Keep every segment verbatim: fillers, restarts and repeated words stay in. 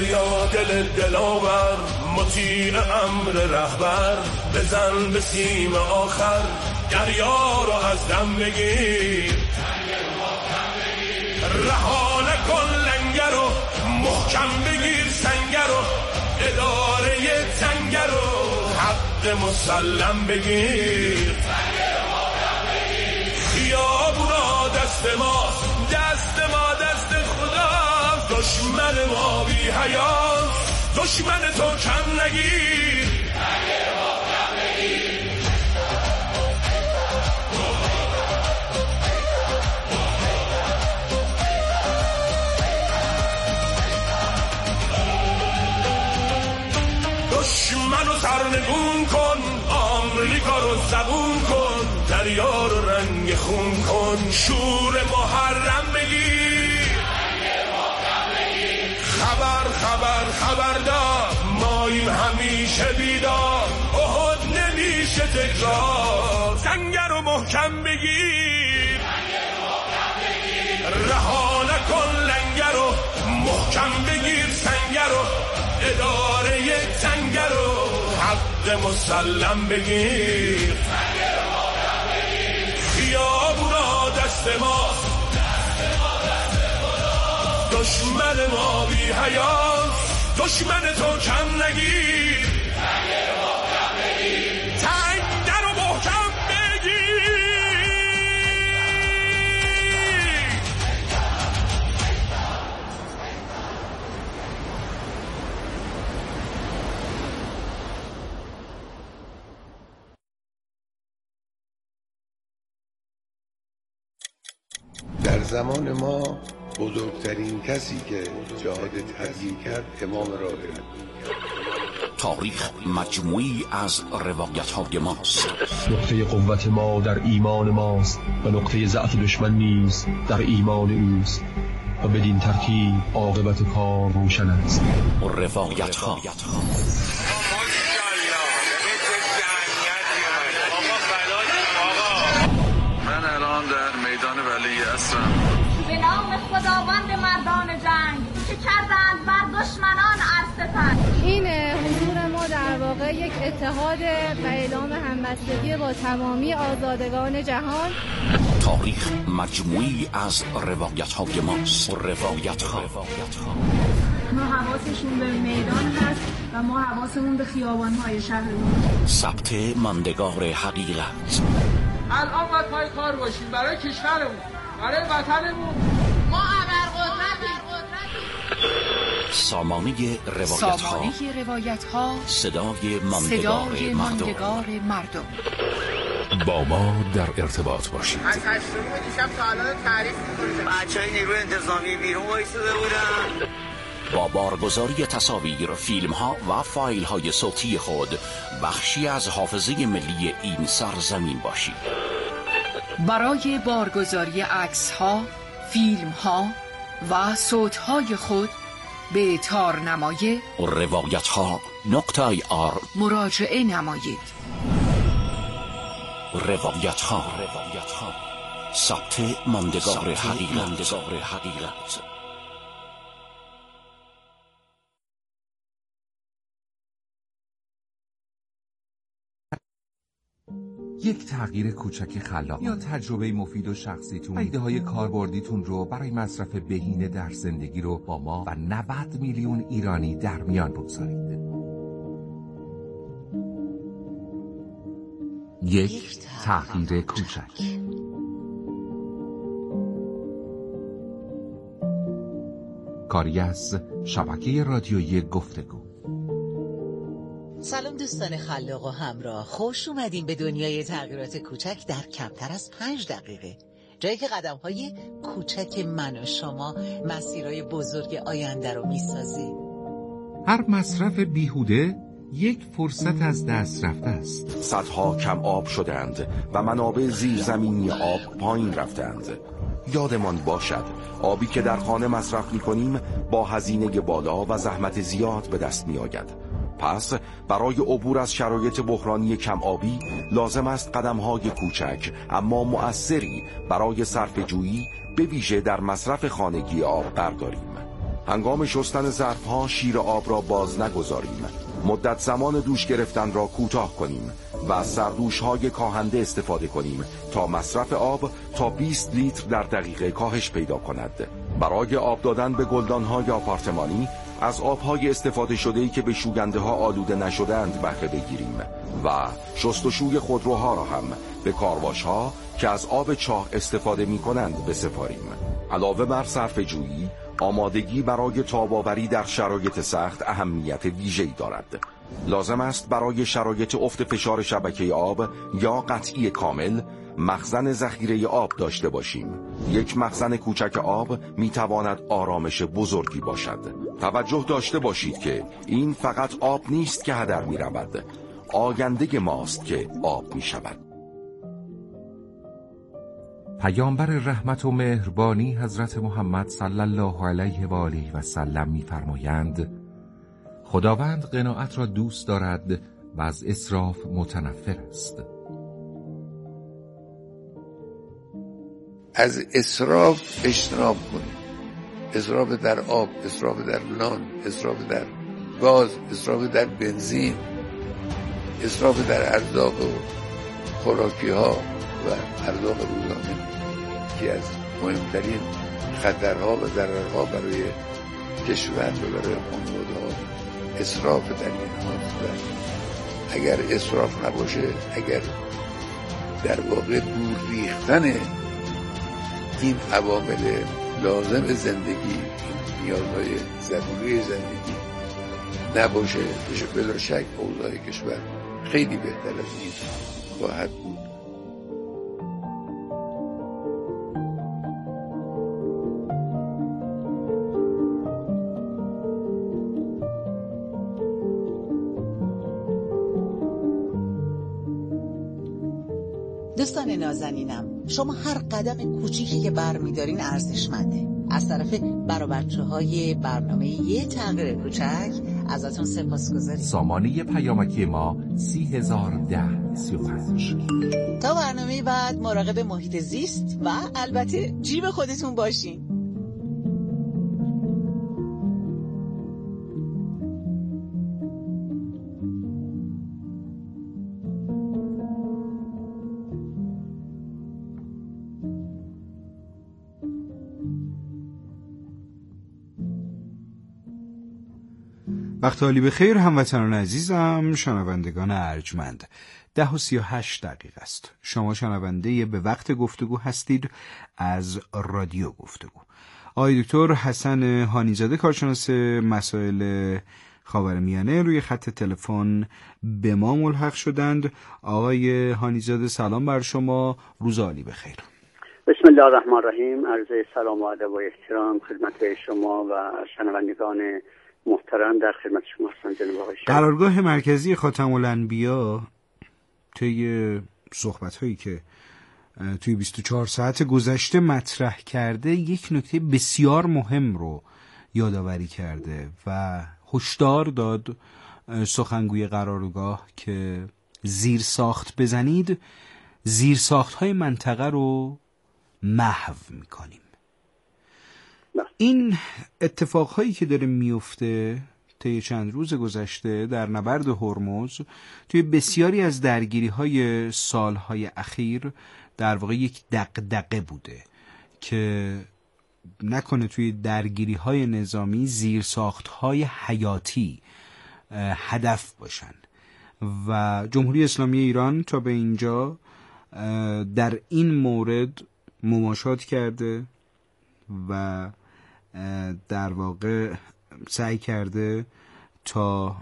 دریا دل دلاور مطیع امر رهبر بزن به سیم آخر دریا رو از دم بگیر رها نکن لنگر رو محکم بگیر سنگر رو اداره تنگر رو حق مسلم بگیر خیابونا دست ما دست ما دست خدا دشمن ما بی حیاست دشمن تو کم نگیر دشمن رو سرنگون کن آمریکا رو زبون کن دریا رو رنگ خون کن شور محرم بگیر خبر خبر خبردار ماییم همیشه بیدار احد نمیشه تکرار سنگر رو محکم بگیر رها نکن لنگر رو محکم بگیر سنگر رو اداره تنگر رو حق مسلم بگیر خیابونا دست ما دشمن ما بی حیاست دشمن تو کم نگیر تنگر رو محکم بگیر در زمان ما بزرگترین کسی که جهاد تبیین کرد امام راهب. تاریخ مجموعی از روایت‌های ماست. نقطه قوت ما در ایمان ماست و نقطه ضعف دشمن نیز در ایمان اوست و بدین ترتیب عاقبت کار روشن است. روایت‌ها من الان در میدان ولی هستم. به نام خداوند مردان جنگ که کردند بر دشمنان ارستن. این حضور ما در واقع یک اتحاد و اعلام همبستگی با تمامی آزادگان جهان. تاریخ مجموعی از روایت‌های ماست. روایت‌ها ما حواسشون به میدان هست و ما حواسمون به خیابان‌های شهرمون. ثبت ماندگار حقیقت. الان باید پای کار باشیم برای کشورمون برای وطنمون. ما ابرقدرتیم. سامانه روایت‌ها سامانه روایت‌ها صدای ماندگار صدای ماندگار مردم. با ما در ارتباط باشید. از هشتم دیشب تا الان تعریف می‌کنیم. بچه‌های نیروی انتظامی بیرون وایساده بودن. با بارگذاری تصاویر، فیلم‌ها و فایل‌های صوتی خود بخشی از حافظه ملی این سرزمین باشید. برای بارگذاری عکس‌ها، فیلم‌ها و صوت‌های خود به تارنمای روایت‌ها نقطه آی آر مراجعه نمایید. روایت‌ها ثبت ماندگار حقیقت. یک تغییر کوچک خلاق یا تجربه مفید و شخصیتون ایده های کاربردیتون رو برای مصرف بهینه در زندگی رو با ما و نود میلیون ایرانی در میان بگذارید. یک تغییر کوچک. کاری از شبکه رادیویی گفتگو. سلام دوستان خلاق و همراه، خوش اومدین به دنیای تغییرات کوچک در کمتر از پنج دقیقه، جایی که قدم‌های کوچک من و شما مسیرهای بزرگ آینده رو میسازیم. هر مصرف بیهوده یک فرصت از دست رفته است. صدها کم آب شدند و منابع زیرزمینی آب پایین رفتند. یادمان باشد آبی که در خانه مصرف می‌کنیم با هزینه بالا و زحمت زیاد به دست می‌آید. پس برای عبور از شرایط بحرانی کم آبی لازم است قدم‌های کوچک اما مؤثری برای صرفه‌جویی به ویژه در مصرف خانگی آب برداریم. هنگام شستن ظرف‌ها شیر آب را باز نگذاریم. مدت زمان دوش گرفتن را کوتاه کنیم و از سردوش‌های کاهنده استفاده کنیم تا مصرف آب تا بیست لیتر در دقیقه کاهش پیدا کند. برای آب دادن به گلدان‌های آپارتمانی از آب‌های استفاده شده‌ای که به شوینده‌ها آلوده نشده‌اند بهره بگیریم و شستشوی خودروها را هم به کارواش‌ها که از آب چاه استفاده می‌کنند بسپاریم. علاوه بر صرفه‌جویی، آمادگی برای تاب‌آوری در شرایط سخت اهمیت ویژه‌ای دارد. لازم است برای شرایط افت فشار شبکه آب یا قطعی کامل مخزن ذخیره آب داشته باشیم. یک مخزن کوچک آب میتواند آرامش بزرگی باشد. توجه داشته باشید که این فقط آب نیست که هدر میرود، آینده ماست که آب میشود. پیامبر رحمت و مهربانی حضرت محمد صلی الله علیه و آله و سلم می‌فرمایند خداوند قناعت را دوست دارد و از اسراف متنفر است. از اسراف اجتناب کنید. اسراف در آب، اسراف در نان، اسراف در گاز، اسراف در بنزین، اسراف در ارزاق و خوراکی ها و ارزاق روزانه که از مهمترین خطرها و ضررها برای کشور و برای خانواده ها اسراف در این هاست. اگر اسراف نباشه، اگر در واقع دور ریختن این عوامل لازم زندگی، این نیازهای ضروری زندگی نباشه، بشه بلا شک اوضاع کشور خیلی بهتر از این خواهد بود. دوستان نازنینم، شما هر قدم کوچیکی که برمی‌دارین ارزشمنده. از طرف برا بچه‌های برنامه یه تغییر کوچک ازتون سپاسگزاریم. سامانه پیامکی ما سی هزار ده سی و پنج. تا برنامه بعد مراقب محیط زیست و البته جیب خودتون باشین. وقت حالی بخیر هموطنان عزیزم، شنوندگان ارجمند. ده و سی و هشت دقیقه است. شما شنونده به وقت گفتگو هستید از رادیو گفتگو. آقای دکتر حسن هانیزاده کارشناس مسائل خاورمیانه روی خط تلفن به ما ملحق شدند. آقای هانیزاده سلام بر شما، روز عالی بخیر. بسم الله الرحمن الرحیم. عرض سلام و ادب و احترام خدمت شما و شنوندگان محترم در خدمت شما هستم جناب آقای شریف. قرارگاه مرکزی خاتم الانبیا طی صحبت‌هایی که توی بیست و چهار ساعت گذشته مطرح کرده یک نکته بسیار مهم رو یادآوری کرده و هشدار داد سخنگوی قرارگاه که زیر ساخت بزنید، زیر ساخت‌های منطقه رو محو می‌کنیم. این اتفاقهایی که داره میفته طی چند روز گذشته در نبرد هرمز توی بسیاری از درگیری‌های سالهای اخیر در واقع یک دغدغه بوده که نکنه توی درگیری‌های نظامی زیرساخت‌های حیاتی هدف باشن و جمهوری اسلامی ایران تا به اینجا در این مورد مماشات کرده و در واقع سعی کرده تا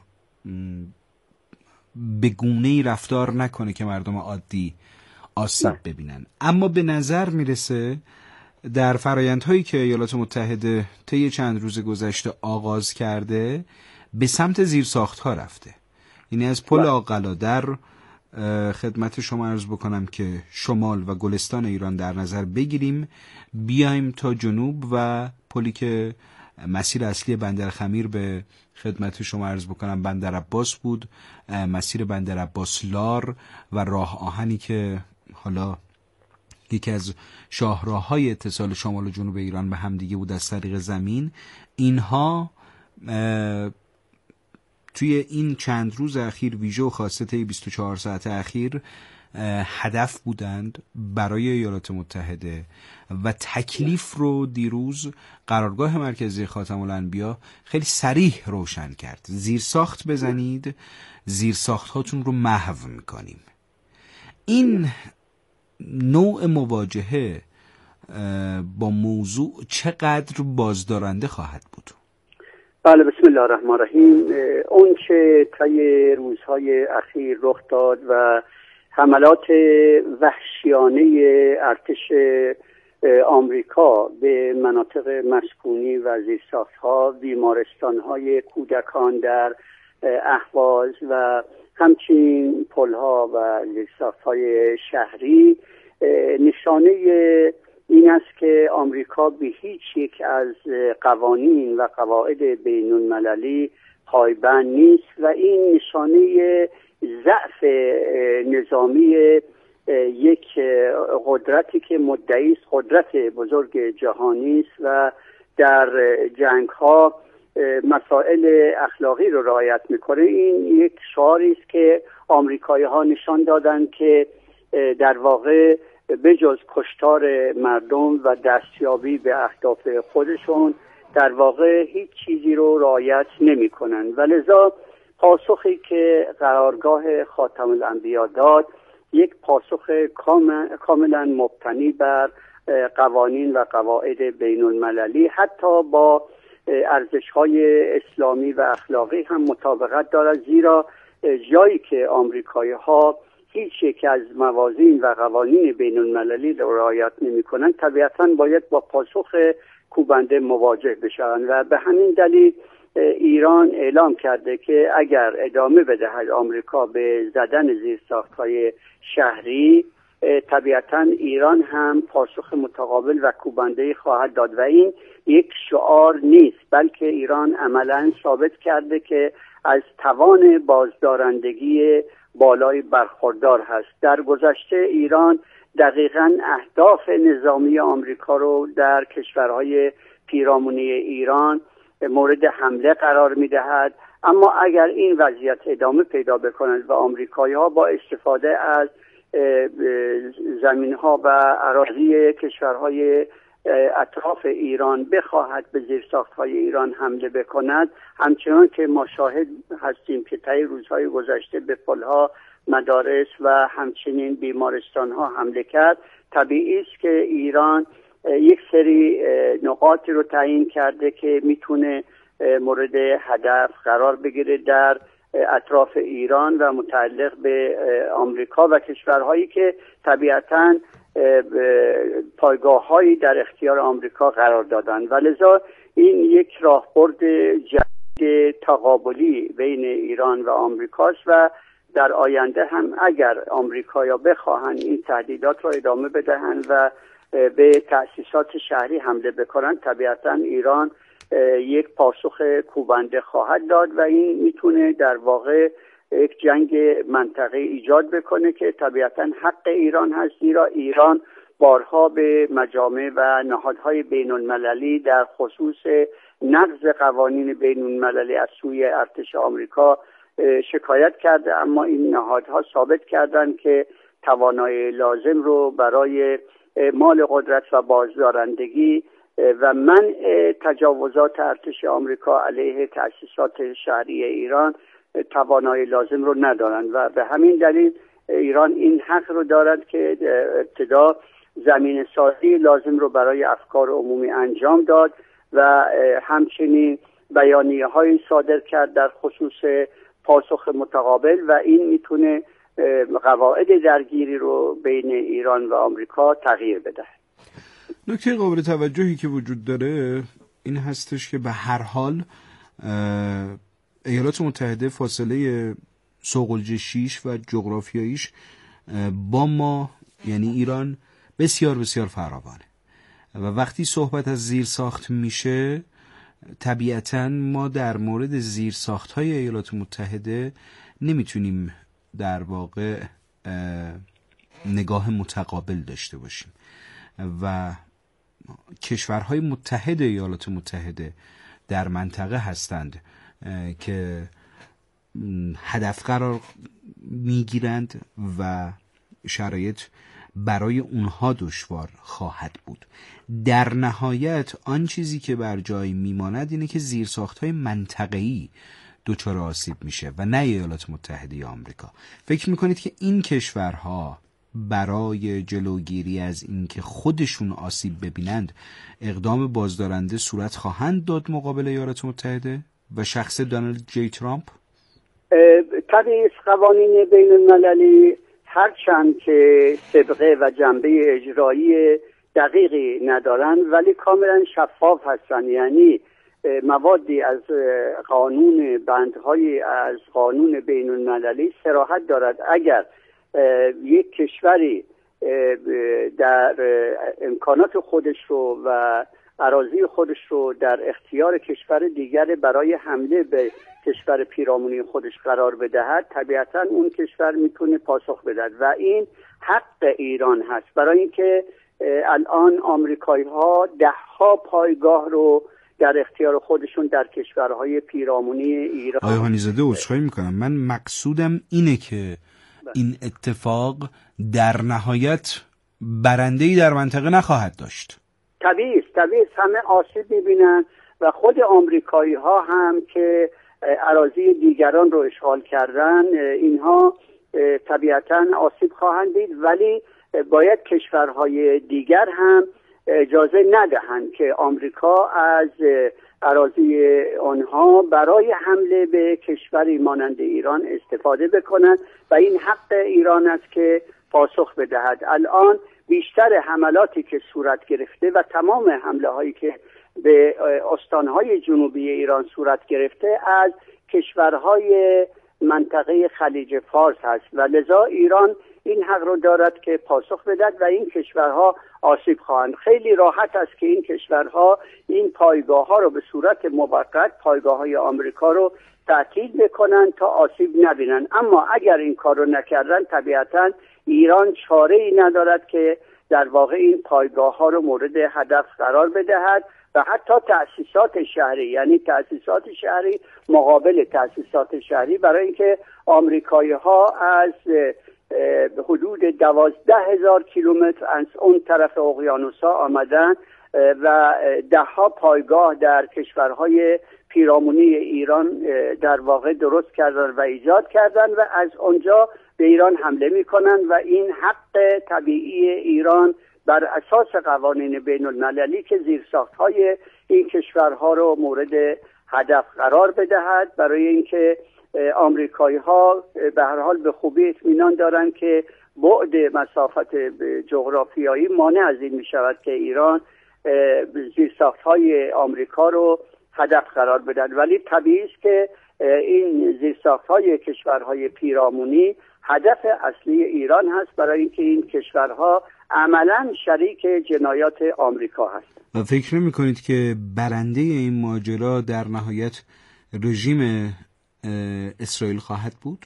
به گونه‌ای رفتار نکنه که مردم عادی آسیب ببینن. اما به نظر میرسه در فرایندهایی که ایالات متحده طی چند روز گذشته آغاز کرده به سمت زیرساخت‌ها رفته. یعنی از پل آقلادر خدمت شما عرض بکنم که شمال و گلستان ایران در نظر بگیریم، بیایم تا جنوب و پلی که مسیر اصلی بندر خمیر به خدمت شما عرض بکنم بندر عباس بود، مسیر بندر عباس لار و راه آهنی که حالا یکی از شاهراه‌های اتصال شمال و جنوب ایران به همدیگه بود از طریق زمین. اینها توی این چند روز اخیر ویژه و خاصه طی بیست و چهار ساعت اخیر هدف بودند برای ایالات متحده و تکلیف رو دیروز قرارگاه مرکزی خاتم الانبیا خیلی صریح روشن کرد. زیرساخت بزنید، زیرساخت هاتون رو محو میکنیم. این نوع مواجهه با موضوع چقدر بازدارنده خواهد بود؟ بله، بسم الله الرحمن الرحیم. اون که طی روزهای اخیر رخ داد و حملات وحشیانه ارتش آمریکا به مناطق مسکونی و زیرساخت‌ها، بیمارستان‌های کودکان در اهواز و همچنین پل‌ها و زیرساخت‌های شهری نشانه این است که آمریکا به هیچ یک از قوانین و قواعد بین المللی پایبند نیست و این نشانه ضعف نظامی یک قدرتی که مدعی است قدرت بزرگ جهانی است و در جنگ ها مسائل اخلاقی رو رعایت میکنه. این یک شعاری است که آمریکایی ها نشان دادند که در واقع بجز کشتار مردم و دستیابی به اهداف خودشون در واقع هیچ چیزی رو رعایت نمی کنند و لذا پاسخی که قرارگاه خاتم الانبیا داد یک پاسخ کاملا مبتنی بر قوانین و قواعد بین المللی حتی با ارزش‌های اسلامی و اخلاقی هم مطابقت دارد، زیرا جایی که آمریکایی ها هیچ یک از موازین و قوانین بین المللی را رعایت نمی کنند طبیعتاً باید با پاسخ کوبنده مواجه بشوند و به همین دلیل ایران اعلام کرده که اگر ادامه بدهد آمریکا به زدن زیرساخت‌های شهری طبیعتاً ایران هم پاسخ متقابل و کوبنده خواهد داد و این یک شعار نیست بلکه ایران عملاً ثابت کرده که از توان بازدارندگی بالای برخوردار هست. در گذشته ایران دقیقاً اهداف نظامی آمریکا رو در کشورهای پیرامونی ایران مورد حمله قرار می‌دهد، اما اگر این وضعیت ادامه پیدا بکند و آمریکایی‌ها با استفاده از زمین‌ها و اراضی کشورهای اطراف ایران بخواهد به زیرساخت‌های ایران حمله بکند، همچنان که ما شاهد هستیم که طی روزهای گذشته به پل‌ها، مدارس و همچنین بیمارستان‌ها حمله کرد، طبیعی است که ایران یک سری نقاطی رو تعیین کرده که میتونه مورد هدف قرار بگیره در اطراف ایران و متعلق به آمریکا و کشورهایی که طبیعتاً پایگاه‌هایی در اختیار آمریکا قرار دادن و لذا این یک راهبرد جدید تقابلی بین ایران و آمریکاست و در آینده هم اگر آمریکایی‌ها بخواهند این تهدیدات را ادامه بدهند و به تأسیسات شهری حمله بکنند طبیعتاً ایران یک پاسخ کوبنده خواهد داد و این میتونه در واقع یک جنگ منطقه ایجاد بکنه که طبیعتاً حق ایران هست، زیرا ایران بارها به مجامع و نهادهای بین المللی در خصوص نقض قوانین بین المللی از سوی ارتش آمریکا شکایت کرده، اما این نهادها ثابت کردند که توانایی لازم رو برای مال قدرت و بازدارندگی و منع تجاوزات ارتش آمریکا علیه تأسیسات شهری ایران توانایی لازم رو ندارند و به همین دلیل ایران این حق رو دارد که ابتدا زمین سازی لازم رو برای افکار عمومی انجام داد و همچنین بیانیه های صادر کرد در خصوص پاسخ متقابل و این میتونه قواعد درگیری رو بین ایران و آمریکا تغییر بده. نکته قابل توجهی که وجود داره این هستش که به هر حال ایالات متحده فاصله صقلجه شیش و جغرافیاییش با ما یعنی ایران بسیار بسیار فراوانه و وقتی صحبت از زیر ساخت میشه طبیعتاً ما در مورد زیر ساخت های ایالات متحده نمیتونیم در واقع نگاه متقابل داشته باشیم و کشورهای متحد ایالات متحده در منطقه هستند که هدف قرار میگیرند و شرایط برای اونها دشوار خواهد بود. در نهایت آن چیزی که بر جای میماند اینه که زیرساخت‌های منطقه‌ای دچار آسیب میشه و نه ایالات متحده آمریکا. فکر میکنید که این کشورها برای جلوگیری از اینکه خودشون آسیب ببینند اقدام بازدارنده صورت خواهند داد مقابل ایالات متحده و شخص دونالد جی ترامپ؟ طبعی قوانین بین المللی هرچند که سابقه و جنبه اجرایی دقیقی ندارن ولی کاملا شفاف هستن، یعنی موادی از قانون بندهای از قانون بین المللی صراحت دارد اگر یک کشوری در امکانات خودش رو و اراضی خودش رو در اختیار کشور دیگر برای حمله به کشور پیرامونی خودش قرار بدهد، طبیعتا اون کشور میتونه پاسخ بدهد و این حق ایران هست. برای اینکه الان آمریکایی ها ده ها پایگاه رو در اختیار خودشون در کشورهای پیرامونی ایران. آقای هانیزاده عذرخواهی میکنم، من مقصودم اینه که این اتفاق در نهایت برنده‌ای در منطقه نخواهد داشت. طبیعی است، طبیعی است، همه آسیب میبینن و خود آمریکایی ها هم که اراضی دیگران رو اشغال کردن اینها طبیعتا آسیب خواهند دید، ولی باید کشورهای دیگر هم اجازه ندهند که آمریکا از اراضی آنها برای حمله به کشوری مانند ایران استفاده بکنند و این حق ایران است که پاسخ بدهد. الان بیشتر حملاتی که صورت گرفته و تمام حمله هایی که به استانهای جنوبی ایران صورت گرفته از کشورهای منطقه خلیج فارس هست و لذا ایران این حق رو دارد که پاسخ بدهد و این کشورها آسیب خواهند. خیلی راحت است که این کشورها این پایگاه ها رو به صورت موقت پایگاه های آمریکا رو تعطیل بکنن تا آسیب نبینن، اما اگر این کار رو نکردن طبیعتا ایران چاره ای ندارد که در واقع این پایگاه ها رو مورد هدف قرار بدهد و حتی تأسیسات شهری، یعنی تأسیسات شهری مقابل تأسیسات شهری، برای اینکه آمریکایی ها از حدود دوازده هزار کیلومتر از اون طرف اقیانوس‌ها آمدن و ده ها پایگاه در کشورهای پیرامونی ایران در واقع درست کردن و ایجاد کردن و از اونجا به ایران حمله میکنن و این حق طبیعی ایران بر اساس قوانین بین المللی که زیرساخت‌های این کشورها رو مورد هدف قرار بدهد، برای اینکه آمریکایی ها به هر حال به خوبی اطمینان دارند که بعد مسافت جغرافیایی مانع از این می شود که ایران زیرساخت‌های آمریکا رو هدف قرار بدهد، ولی طبیعی است که این زیرساخت‌های کشورهای پیرامونی هدف اصلی ایران هست، برای اینکه این کشورها عملاً شریک جنایات آمریکا هست. و فکر نمی کنید که برنده این ماجرا در نهایت رژیم اسرائیل خواهد بود؟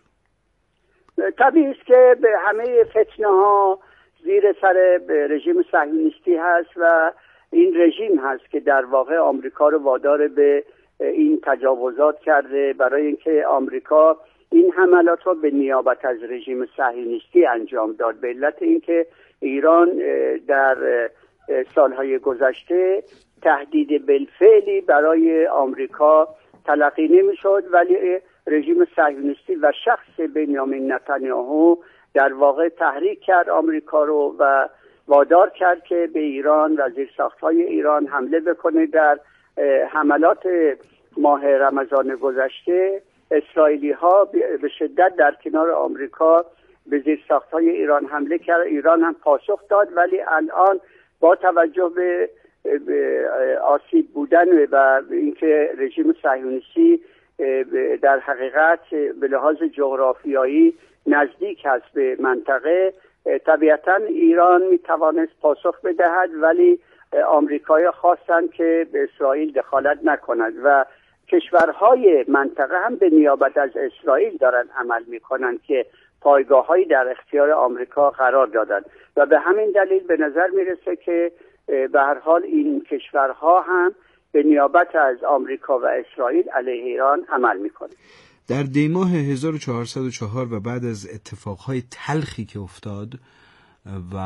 طبیعی است که به همه فتنه ها زیر سر رژیم صهیونیستی هست و این رژیم هست که در واقع آمریکا رو وادار به این تجاوزات کرده، برای اینکه آمریکا این حملات رو به نیابت از رژیم صهیونیستی انجام داد، به علت اینکه ایران در سالهای گذشته تهدید بالفعلی برای آمریکا تلقی نمیشد، ولی رژیم صهیونیستی و شخص بنیامین نتانیاهو در واقع تحریک کرد آمریکا رو و وادار کرد که به ایران و زیرساخت‌های ایران حمله بکنه. در حملات ماه رمضان گذشته اسرائیلی ها به شدت در کنار آمریکا به زیرساخت‌های ایران حمله کرد، ایران هم پاسخ داد، ولی الان با توجه به آسیب بودن و اینکه رژیم صهیونیستی در حقیقت به لحاظ جغرافیایی نزدیک هست به منطقه، طبیعتا ایران میتوانست پاسخ بدهد، ولی آمریکایی‌ها خواستند که به اسرائیل دخالت نکند و کشورهای منطقه هم به نیابت از اسرائیل دارن عمل میکنن که پایگاه‌هایی در اختیار آمریکا قرار دادند و به همین دلیل به نظر میرسه که به هر حال این کشورها هم به نیابت از آمریکا و اسرائیل علیه ایران عمل میکنه. در دیماه هزار و چهارصد و چهار و بعد از اتفاقهای تلخی که افتاد و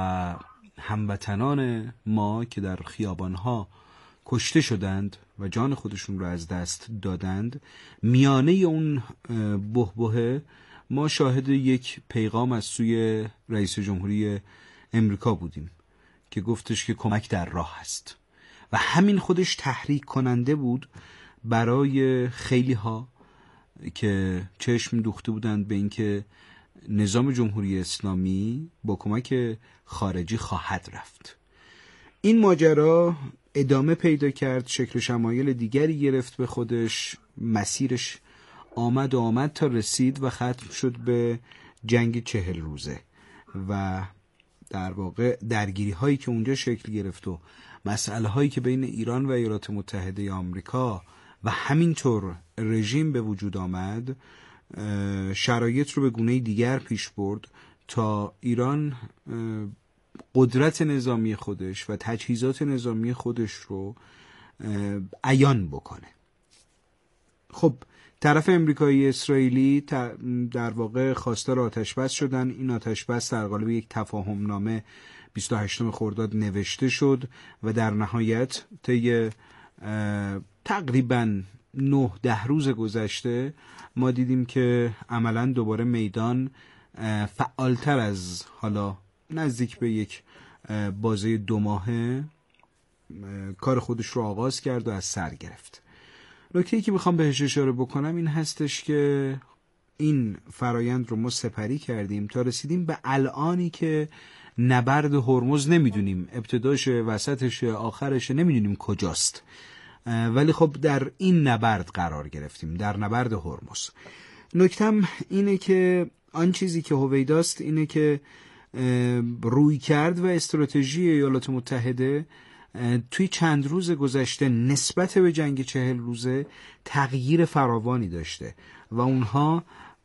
هموطنان ما که در خیابانها کشته شدند و جان خودشون رو از دست دادند، میانه اون بحبوحه ما شاهد یک پیغام از سوی رئیس جمهوری امریکا بودیم که گفتش که کمک در راه است و همین خودش تحریک کننده بود برای خیلی ها که چشم دوخته بودند به اینکه نظام جمهوری اسلامی با کمک خارجی خواهد رفت. این ماجرا ادامه پیدا کرد، شکل شمایل دیگری گرفت به خودش، مسیرش آمد و آمد تا رسید و ختم شد به جنگ چهل روزه و در واقع درگیری هایی که اونجا شکل گرفت و مسئله هایی که بین ایران و ایالات متحده آمریکا و همینطور رژیم به وجود آمد، شرایط رو به گونه دیگر پیش برد تا ایران قدرت نظامی خودش و تجهیزات نظامی خودش رو عیان بکنه. خب طرف امریکایی اسرائیلی در واقع خواستار آتش‌بس شدن. این آتش‌بس در قالب یک تفاهم نامه بیست و هشتم خرداد نوشته شد و در نهایت طی تقریباً نه ده روز گذشته ما دیدیم که عملاً دوباره میدان فعالتر از حالا نزدیک به یک بازه دو ماهه کار خودش رو آغاز کرد و از سر گرفت. نکته‌ای که میخوام بهش اشاره بکنم این هستش که این فرایند رو ما سپری کردیم تا رسیدیم به الانی که نبرد هرمز نمیدونیم ابتداشه، وسطشه، آخرشه، نمیدونیم کجاست، ولی خب در این نبرد قرار گرفتیم، در نبرد هرمز. نکتم اینه که آن چیزی که هویداست اینه که روی کرد و استراتژی ایالات متحده توی چند روز گذشته نسبت به جنگ چهل روزه تغییر فراوانی داشته و اونها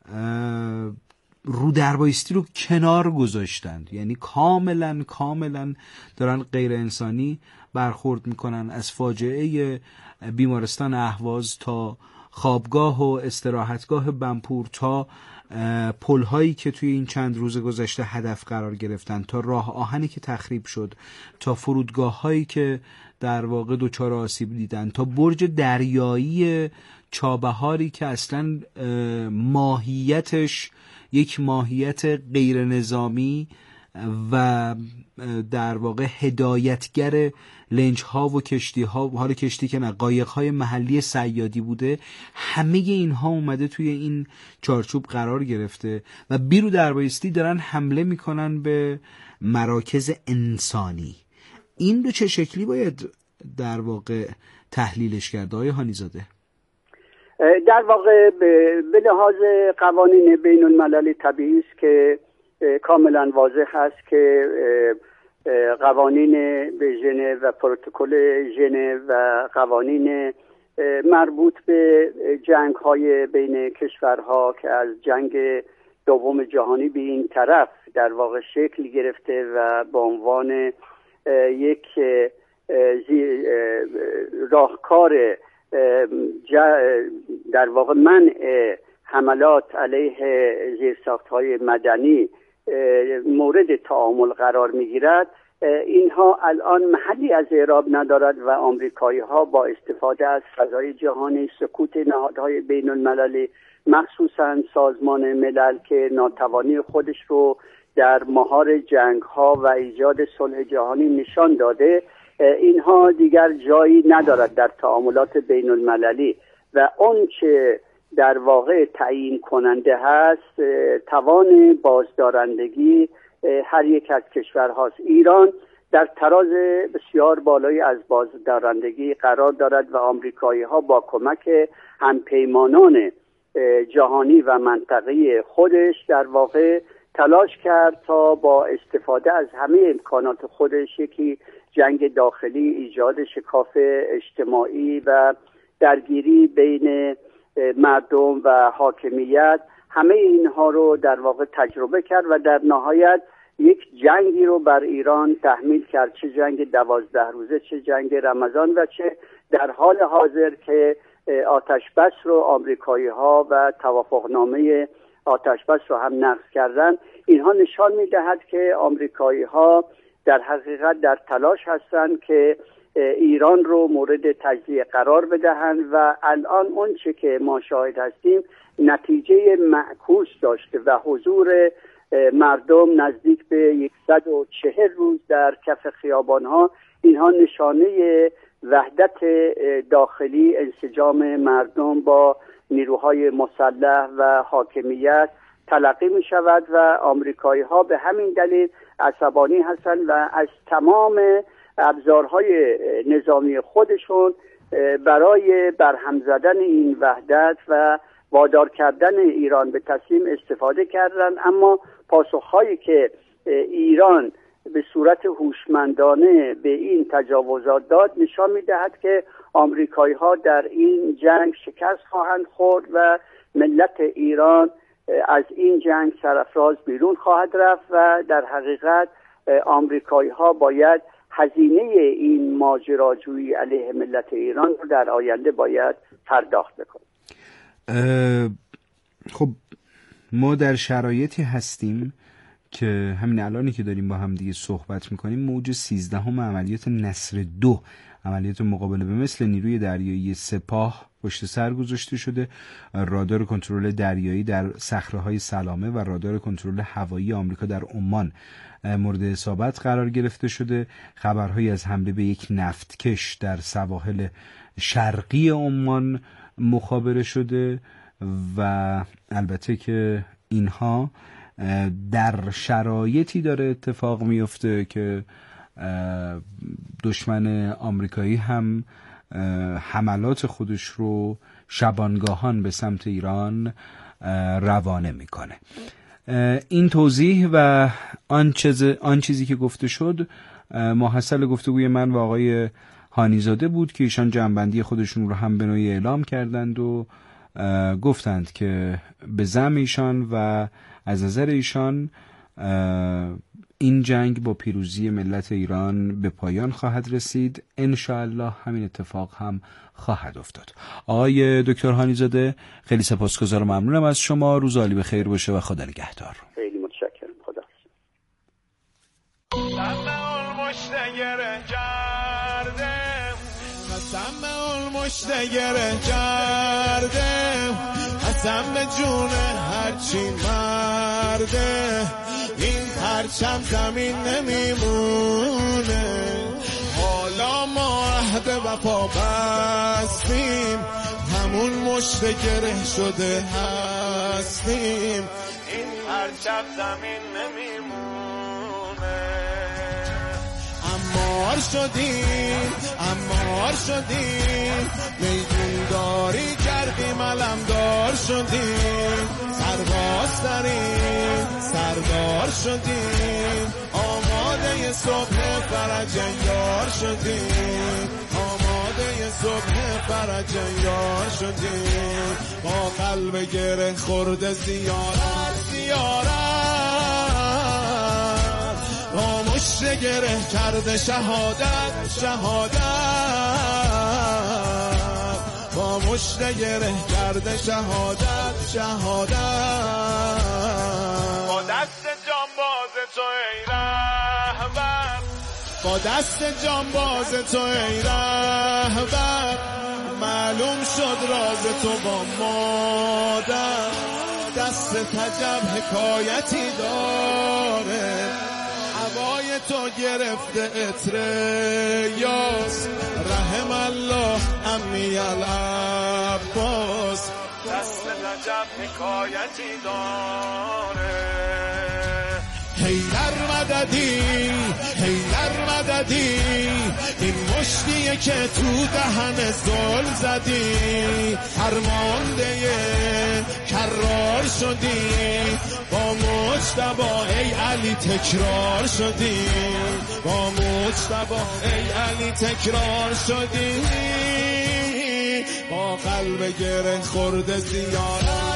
رو دربایستی رو کنار گذاشتند، یعنی کاملا کاملا دارن غیر انسانی برخورد میکنن، از فاجعه بیمارستان اهواز تا خوابگاه و استراحتگاه بنپور تا پل‌هایی که توی این چند روز گذشته هدف قرار گرفتن، تا راه آهنی که تخریب شد، تا فرودگاه‌هایی که در واقع دچار آسیب دیدن، تا برج دریایی چابهاری که اصلاً ماهیتش یک ماهیت غیر نظامی و در واقع هدایتگر لنج ها و کشتی ها، حالا کشتی که نه، قایق های محلی صیادی بوده، همه اینها اومده توی این چارچوب قرار گرفته و بیرو دربایستی دارن حمله میکنن به مراکز انسانی. این رو چه شکلی باید در واقع تحلیلش کرد آقای هانیزاده؟ در واقع به لحاظ قوانین بین المللی طبیعی است که کاملا واضح هست که قوانین به ژنو و پروتکل ژنو و قوانین مربوط به جنگ های بین کشورها که از جنگ دوم جهانی به این طرف در واقع شکل گرفته و به عنوان یک راهکار در واقع منع حملات علیه زیرساخت‌های مدنی مورد تعامل قرار می‌گیرد، اینها الان محلی از اعراب ندارد و آمریکایی‌ها با استفاده از فضای جهانی، سکوت نهادهای بین المللی مخصوصاً سازمان ملل که ناتوانی خودش رو در مهار جنگ‌ها و ایجاد صلح جهانی نشان داده، اینها دیگر جایی ندارد در تعاملات بین المللی و اون که در واقع تعیین کننده هست توان بازدارندگی هر یک از کشورهاست. ایران در تراز بسیار بالایی از بازدارندگی قرار دارد و آمریکایی ها با کمک همپیمانان جهانی و منطقه‌ای خودش در واقع تلاش کرد تا با استفاده از همه امکانات خودش یکی جنگ داخلی، ایجاد شکاف اجتماعی و درگیری بین مردم و حاکمیت، همه اینها رو در واقع تجربه کرد و در نهایت یک جنگی رو بر ایران تحمیل کرد، چه جنگ دوازده روزه، چه جنگ رمضان و چه در حال حاضر که آتش بس رو آمریکایی ها و توافقنامه آتش بس رو هم نقض کردن. اینها نشان میدهد که آمریکایی ها در حقیقت در تلاش هستند که ایران رو مورد تجزیه قرار بدهند و الان اون چه که ما شاهد هستیم نتیجه معکوس داشته و حضور مردم نزدیک به صد و چهل روز در کف خیابان‌ها، اینها نشانه وحدت داخلی، انسجام مردم با نیروهای مسلح و حاکمیت تلقی می شود و آمریکایی ها به همین دلیل عصبانی هستند و از تمام ابزارهای نظامی خودشون برای برهم زدن این وحدت و وادار کردن ایران به تسلیم استفاده کردن. اما پاسخهایی که ایران به صورت هوشمندانه به این تجاوزات داد نشان می‌دهد که آمریکایی ها در این جنگ شکست خواهند خورد و ملت ایران از این جنگ سرافراز بیرون خواهد رفت و در حقیقت آمریکایی ها باید هزینه این ماجراجویی علیه ملت ایران رو در آینده باید پرداخت بکنند. خب ما در شرایطی هستیم که همین الانی که داریم با هم دیگه صحبت میکنیم موج سیزدهم عملیات نصر دو، عملیات مقابله به مثل نیروی دریایی سپاه پشت سر گذاشته شده. رادار کنترل دریایی در صخره‌های سلامه و رادار کنترل هوایی آمریکا در عمان مورد اصابت قرار گرفته شده. خبرهایی از حمله به یک نفتکش در سواحل شرقی عمان مخابره شده و البته که اینها در شرایطی داره اتفاق میفته که دشمن آمریکایی هم حملات خودش رو شبانگاهان به سمت ایران روانه میکنه. این توضیح و آن, چیز، آن چیزی که گفته شد محصل گفتگوی من و آقای هانیزاده بود که ایشان جنبندی خودشون رو هم به نوعی اعلام کردند و گفتند که به زعم ایشان و از نظر ایشان این جنگ با پیروزی ملت ایران به پایان خواهد رسید. انشاءالله همین اتفاق هم خواهد افتاد. آقای دکتر هانیزاده خیلی سپاسگزارم، ممنونم از شما. روز عالی بخیر باشه و خدا نگهدار. خیلی متشکرم. خدا قسم به جون هرچی مرده این پرچم زمین نمیمونه. حالا ما عهد وفا بستیم، همون مشت گره شده هستیم. این پرچم زمین نمیمونه. امار شدیم امار شدیم، میدون داری کردیم، علمدار شدیم. سرباز داریم سردار شدیم، آماده صبح فرج یار شدیم. آماده صبح فرج یار شدیم. با قلب گره خورده زیارت زیارت، با مشت گره کرده شهادت شهادت، با مشت گره کرده شهادت شهادت. با دست جانباز تو ای رهبر، با دست جانباز تو ای رهبر، معلوم شد راز تو با مادر. دست تجب حکایتی داره، هوای تو گرفته عطر یاس. رحم الله امی العباس، دست نجب حکایتی داره. حیدر مددی حیدر مددی، این مشتیه که تو دهن زل زدی. فرمانده کرار شدی، با مجتبی ای علی تکرار شدی. با مجتبی ای علی تکرار شدی. با قلب گره خورده زیارت